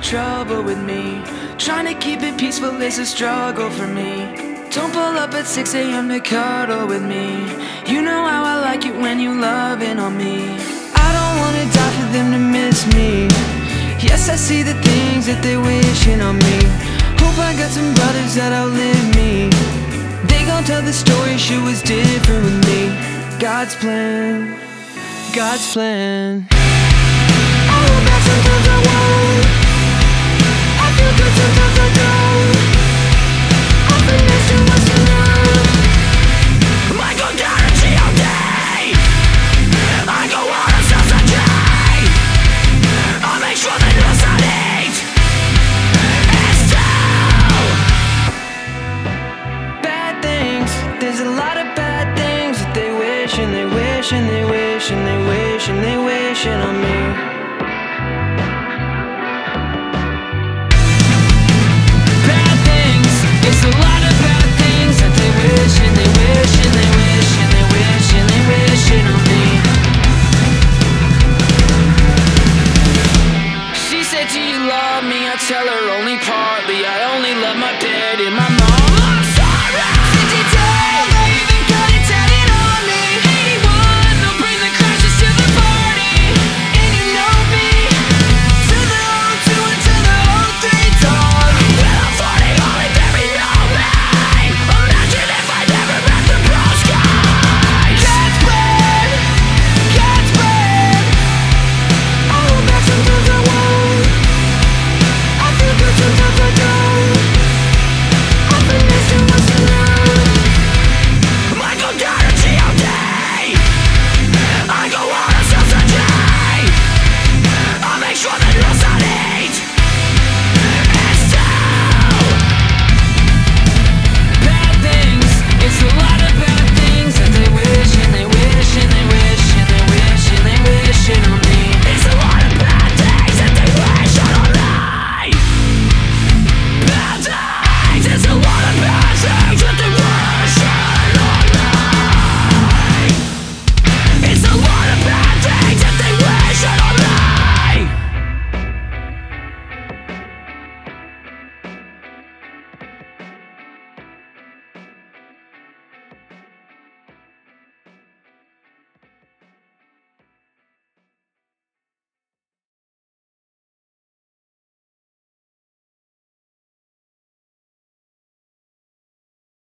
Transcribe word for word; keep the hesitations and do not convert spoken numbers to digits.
trouble with me. Trying to keep it peaceful is a struggle for me. Don't pull up at six a m to cuddle with me. You know how I like it when you loving on me. I don't wanna die for them to miss me. Yes, I see the things that they wishing on me. Hope I got some brothers that outlive me. They gon' tell the story, shit was different with me. God's plan, God's plan. I hold back, sometimes I won't. I feel good, sometimes I don't. I finesse too much to love. I go down to G O D. I go out of self-centered. I make sure they lose on it. It's true. Bad things, there's a lot of bad things that they wish and they wish and they wish and they wish and they wishing on me.